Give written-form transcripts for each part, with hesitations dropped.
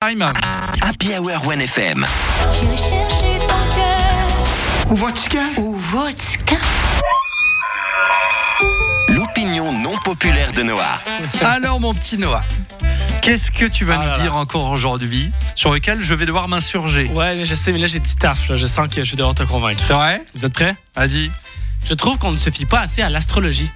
Time. Happy Hour 1FM. J'irai chercher ton cœur. Ou vodka. Ou vodka. L'opinion non populaire de Noah. Alors mon petit Noah, qu'est-ce que tu vas Ah là nous dire là. encore aujourd'hui sur lequel je vais devoir m'insurger? Ouais, mais je sais, mais là j'ai du taf. Là. Je sens que je vais devoir te convaincre. C'est vrai? Vous êtes prêts? Vas-y. Je trouve qu'on ne se fie pas assez à l'astrologie.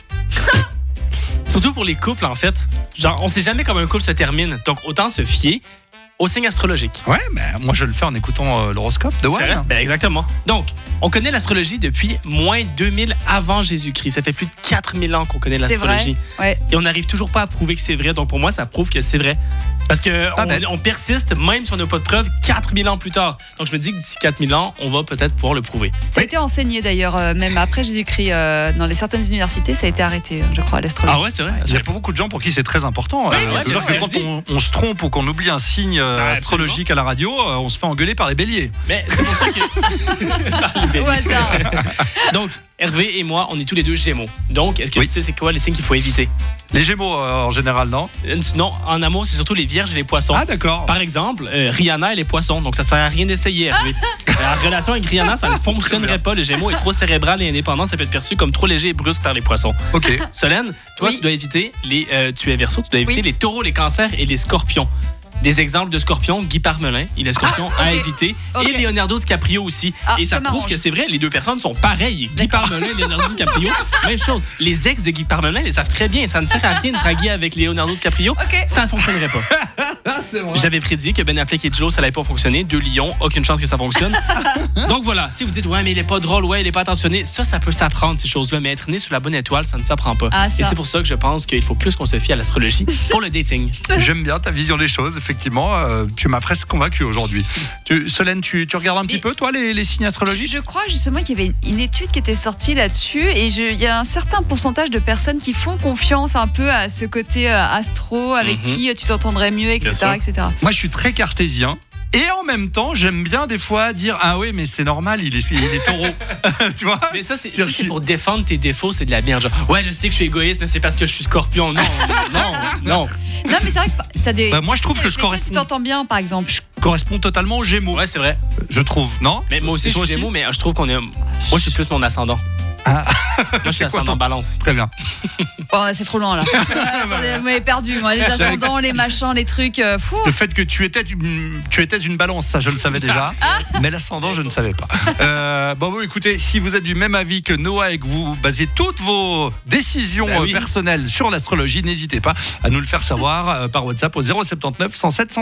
Surtout pour les couples, en fait. Genre, on sait jamais comment un couple se termine. Donc, autant se fier aux signes astrologiques. Ouais, mais moi je le fais en écoutant l'horoscope de C'est vrai? Wayne. Ben, exactement. Donc, on connaît l'astrologie depuis moins 2000 avant Jésus-Christ. Ça fait plus de 4000 ans qu'on connaît C'est l'astrologie. vrai, ouais. Et on n'arrive toujours pas à prouver que c'est vrai. Donc, pour moi, ça prouve que c'est vrai. Parce Pas bête. qu'on persiste, même si on n'a pas de preuves, 4000 ans plus tard. Donc, je me dis que d'ici 4000 ans, on va peut-être pouvoir le prouver. Ça a été enseigné d'ailleurs, même après Jésus-Christ, dans certaines universités, ça a été arrêté, je crois, l'astrologie. Ah ouais, c'est vrai? Il y a pas beaucoup de gens pour qui c'est très important. Ouais, C'est-à-dire c'est que ça, quand on se trompe ou qu'on oublie un signe astrologique à la radio, on se fait engueuler par les béliers. Mais c'est pour ça que. Par les bébés. Au hasard. Donc, Hervé et moi, on est tous les deux Gémeaux. Donc, est-ce que Oui. tu sais c'est quoi les signes qu'il faut éviter? Les Gémeaux en général, non? Non, en amour, c'est surtout les Vierges et les Poissons. Ah d'accord. Par exemple, Rihanna et les Poissons. Donc, ça sert à rien d'essayer, Hervé. La relation avec Rihanna, ça ne fonctionnerait pas. Le Gémeaux est trop cérébral et indépendant. Ça peut être perçu comme trop léger et brusque par les Poissons. Ok. Solène, toi, Oui. tu dois éviter les. Tu es Verseau, tu dois éviter Oui. les Taureaux, les Cancers et les Scorpions. Des exemples de Scorpions, Guy Parmelin, il est Scorpion à ok. éviter. Ok. Et Leonardo DiCaprio aussi. Ah, et ça ça prouve m'arrange. que c'est vrai, les deux personnes sont pareilles. Guy D'accord. Parmelin et Leonardo DiCaprio, même chose. Les ex de Guy Parmelin les savent très bien. Ça ne sert à rien de draguer avec Leonardo DiCaprio. Ok. Ça ne fonctionnerait pas. J'avais prédit que Ben Affleck et Joe, ça n'allait pas fonctionner. Deux lions, aucune chance que ça fonctionne. Donc voilà, si vous dites, ouais, mais il est pas drôle, ouais, il est pas attentionné, ça peut s'apprendre, ces choses-là. Mais être né sur la bonne étoile, ça ne s'apprend pas. Ah, ça. Et c'est pour ça que je pense qu'il faut plus qu'on se fie à l'astrologie pour le dating. J'aime bien ta vision des choses, effectivement. Tu m'as presque convaincu aujourd'hui. Solène, tu regardes un petit Oui. peu, toi, les signes astrologiques? Je crois justement qu'il y avait une étude qui était sortie là-dessus et il y a un certain pourcentage de personnes qui font confiance un peu à ce côté astro avec qui tu t'entendrais mieux, Bien etc. sûr. etc. Moi, je suis très cartésien. Et en même temps, j'aime bien des fois dire ah oui, mais c'est normal, il est taureau. Tu vois? Mais ça, c'est C'est pour défendre tes défauts, c'est de la merde. Genre, ouais, je sais que je suis égoïste, mais c'est parce que je suis Scorpion. Non. Non, mais c'est vrai que t'as des. Bah, moi, je trouve que je Tu corresponds, t'entends bien, par exemple. corresponds totalement aux Gémeaux. Ouais, c'est vrai. Je trouve, non? Mais moi aussi, Et je toi suis aussi Gémeaux, mais je trouve qu'on est. Moi, je suis plus mon ascendant. Ah. Moi, je suis C'est quoi ascendant ton- balance. Très bien. Bon, c'est trop loin là. Attendez, vous m'avez perdu, moi. Les ascendants, les machins, les trucs. Fou. Le fait que tu étais une balance, ça je le savais déjà, mais l'ascendant je ne savais pas. Bon, écoutez, si vous êtes du même avis que Noah et que vous basez toutes vos décisions Bah oui. personnelles sur l'astrologie, n'hésitez pas à nous le faire savoir par WhatsApp au 079 107 100.